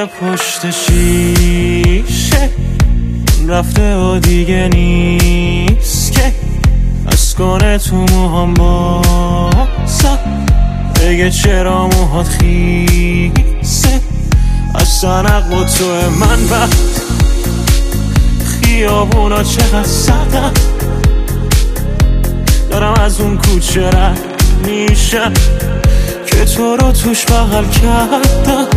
پشت شیشه رفته و دیگه نیست که از کنه تو موهام بازم بگه چرا موهات خیسه از سنق و تو من وقت خیابونا چقدر سردم دارم از اون کوچه رد میشم که تو رو توش بغل کردم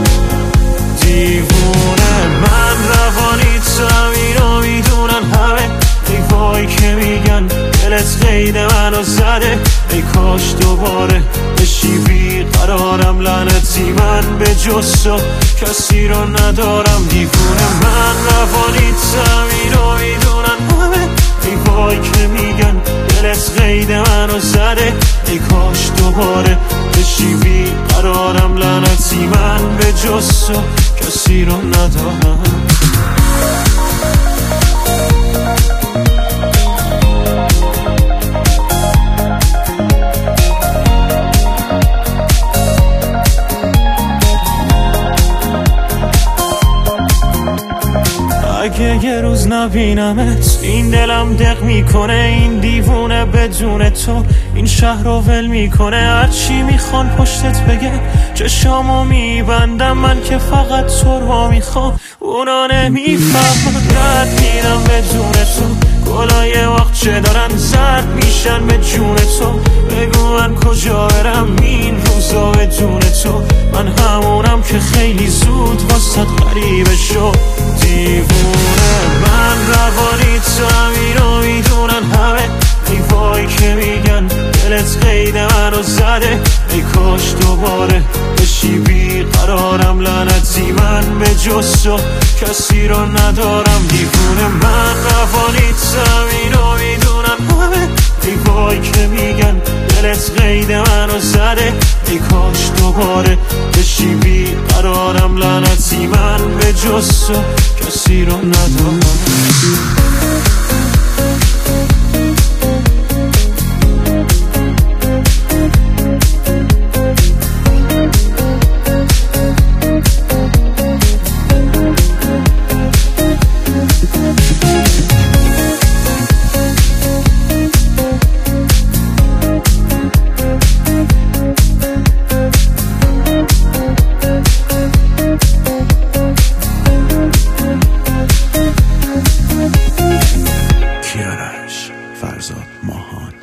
دیوونه من روانی اینو میدونن همه ای وای که میگن دلت قید منو زده ای کاش دوباره بشی بیقرارم لعنتی من به جز تو کسی رو ندارم دیوونه من روانی اینو میدونن همه ای وای که میگن دلت قید منو زده ای کاش دوباره بشی بیقرارم لعنتی من به جز تو کسی رو ندارم اگه یه روز نبینمت این دلم دق میکنه این دیوونه بدون تو این شهر رو ول میکنه هرچی میخوان پشتت بگه چشامو میبندم من که فقط تو رو میخوام اونا نمیفهمن رد میرم بدون تو گلای وقت چه دارن زرد میشن به جون تو بگو من کجا برم این روزا بدون تو من همونم که خیلی زود واسه غریبه شد دیوونه من روانی اینو میدونن همه ای وای که میگن دلت قید منو زده ای کاش دوباره بشی بیقرارم لعنتی من به جز تو کسی رو ندارم دیوونه من روانی اینو میدونن همه ای وای که میگن دلت قید منو زده ای کاش دوباره بشی بیقرارم لعنتی من به جز تو کسی رو ندارم فرزاد ماهان